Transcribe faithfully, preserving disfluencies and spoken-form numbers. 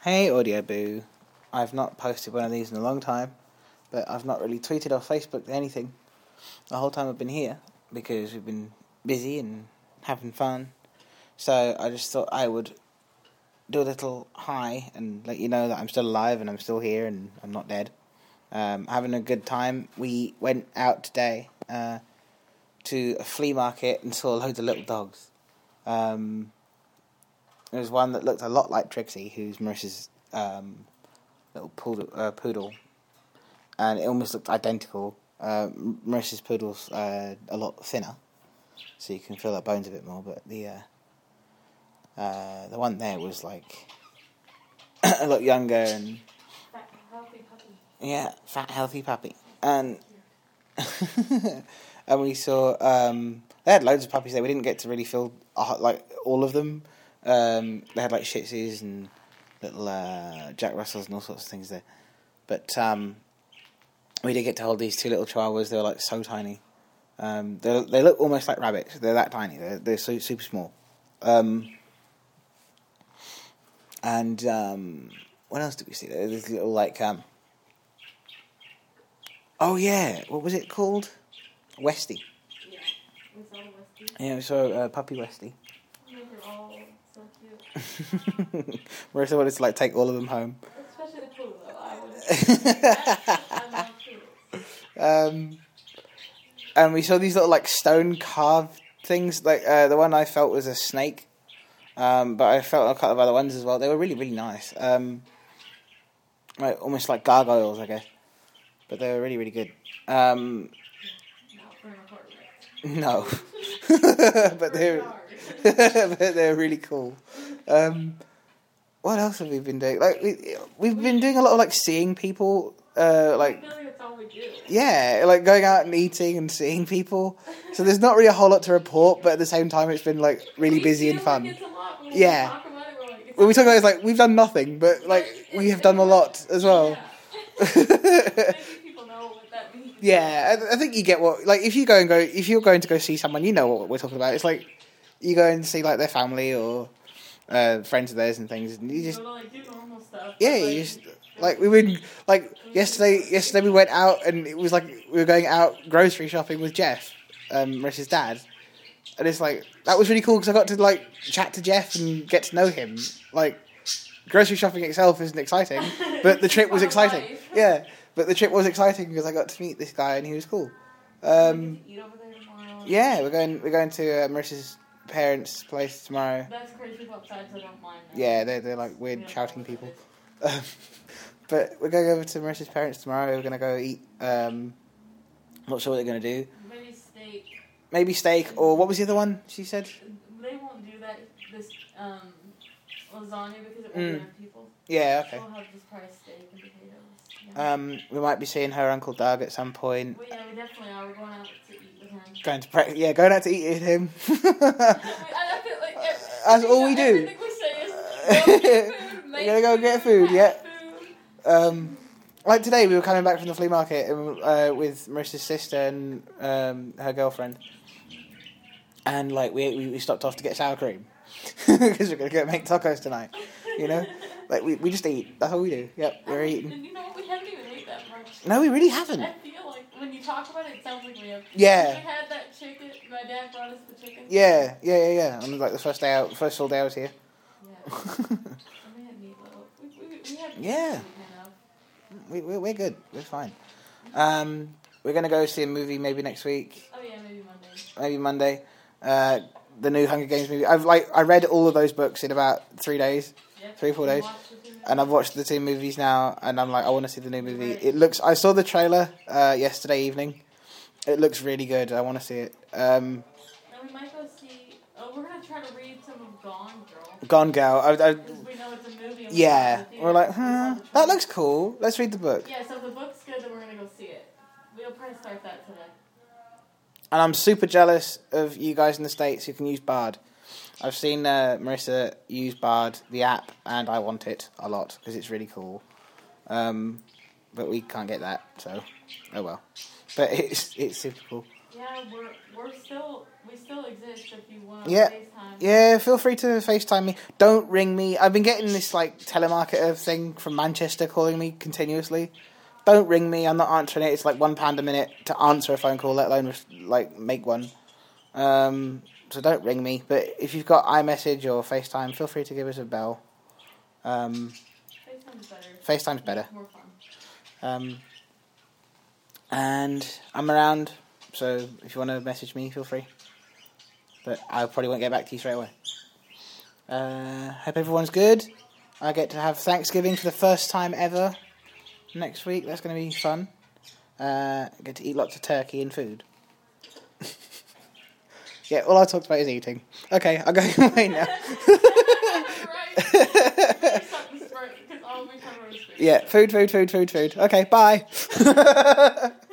Hey Audio Boo, I've not posted one of these in a long time, but I've not really tweeted or Facebooked anything the whole time I've been here, because we've been busy and having fun, so I just thought I would do a little hi and let you know that I'm still alive and I'm still here and I'm not dead. Um, having a good time. We went out today uh, to a flea market and saw loads of little dogs. Um... There was one that looked a lot like Trixie, who's Marissa's um, little poodle, uh, poodle, and it almost looked identical. Uh, Marissa's poodle's uh, a lot thinner, so you can feel her bones a bit more. But the uh, uh, the one there was like a lot younger and fat, healthy puppy. Yeah, fat, healthy puppy, and and we saw um, they had loads of puppies there. We didn't get to really feel uh, like all of them. Um, they had like Shih Tzus and little uh, Jack Russells and all sorts of things there. But um, we did get to hold these two little chihuahuas. They were like so tiny. Um, they they look almost like rabbits. They're that tiny. They're they're so, super small. Um, and um, what else did we see? There's this little like um, oh yeah, what was it called? Westie. Yeah, we saw the Westie. Yeah, we saw uh, puppy Westie. They were all so cute. Marissa wanted to like take all of them home. Especially the poodle, though. I would. I love poodles. Um, and we saw these little like stone carved things. Like uh, the one I felt was a snake, um, but I felt a couple of other ones as well. They were really really nice. Um, like almost like gargoyles, I guess. But they were really really good. Um, Not for an apartment. no, but they're but they're really cool. Um, what else have we been doing? Like we we've been doing a lot of like seeing people. Uh, like I feel like that's all we do. yeah, like going out and eating and seeing people. So there's not really a whole lot to report, but at the same time, it's been like really We busy feel and fun. Like it's a lot when Yeah. We talk about it, we're like, it's When we talk about it, it's like we've done nothing, but like we have done a lot as well. Yeah. Maybe people know what that means. Yeah, I, I think you get what like if you go and go if you're going to go see someone, you know what we're talking about. It's like you go and see like their family or uh, friends of theirs and things, and you just So, like, do normal stuff. yeah, Like, you just like we would like yesterday. Yesterday we went out and it was like we were going out grocery shopping with Jeff, um, Marissa's dad, and it's like that was really cool because I got to like chat to Jeff and get to know him. Like grocery shopping itself isn't exciting, but the trip was exciting. Yeah, but the trip was exciting because I got to meet this guy and he was cool. Um, eat over there tomorrow. yeah, we're going. We're going to uh, Marissa's parents' place tomorrow. That's crazy people outside, so I don't mind that. Yeah, they're they're like weird shouting people. Um, but we're going over to Marissa's parents tomorrow. We're going to go eat. Um, not sure what they're going to do. Maybe steak. Maybe steak or what was the other one she said? They won't do that, this um, lasagna, because it won't Mm. be enough people. Yeah, okay. We'll have just probably steak and potatoes. Yeah. Um, we might be seeing her Uncle Doug at some point. Well, yeah, we definitely are. We're going out to eat with him. Going to pra- yeah, going out to eat with him. I, I feel like every, That's all we do. Everything we say is go get food, make We're gonna go food, get food, have yeah. food. Um, like today, we were coming back from the flea market uh, with Marissa's sister and um, her girlfriend, and like we we, we stopped off to get sour cream because we're gonna go make tacos tonight. You know, like we, we just eat. That's all we do. Yep, we're eating. And you know what? We haven't even ate that much. No, we really haven't. I feel like when you talk about it, it sounds like we have. Yeah. We had that chicken. My dad brought us the chicken. Yeah, yeah, yeah, yeah. On like the first day out, first full day I was here. Yeah. And we had meatloaf. We, we, we had Yeah. meatloaf. we we we're good. We're fine. Um, we're gonna go see a movie maybe next week. Oh yeah, maybe Monday. Maybe Monday. Uh, the new Hunger Games movie. I've like I read all of those books in about three days, Yep. three four You days, watched the two and I've watched the two movies now, and I'm like I want to see the new movie. It looks. I saw the trailer uh, yesterday evening. It looks really good. I want to see it. Um, And we might go see. Oh, we're gonna try to read some of Gone Girl. Gone Girl. I, I, Because we know it's a movie. And yeah, we saw it in the we're like, theater, so we saw hmm, the that trailer. looks cool. Let's read the book. Yeah, so if the book's good, then we're gonna go see it. We'll probably start that today. And I'm super jealous of you guys in the States who can use Bard. I've seen uh, Marissa use Bard, the app, and I want it a lot because it's really cool. Um, but we can't get that, so oh well. But it's it's super cool. Yeah, we're we're still we still exist if you want Yeah. FaceTime. Yeah, feel free to FaceTime me. Don't ring me. I've been getting this like telemarketer thing from Manchester calling me continuously. Don't ring me. I'm not answering it. It's like one pound a minute to answer a phone call, let alone like make one. Um, so don't ring me. But if you've got iMessage or FaceTime, feel free to give us a bell. Um, FaceTime's better. FaceTime's better. More fun. Um, and I'm around, so if you want to message me, feel free. But I probably won't get back to you straight away. Uh, hope everyone's good. I get to have Thanksgiving for the first time ever next week. That's going to be fun. Uh, I get to eat lots of turkey and food. Yeah, all I talked about is eating. Okay, I'll go away now. Yeah, food, food, food, food, food. Okay, bye.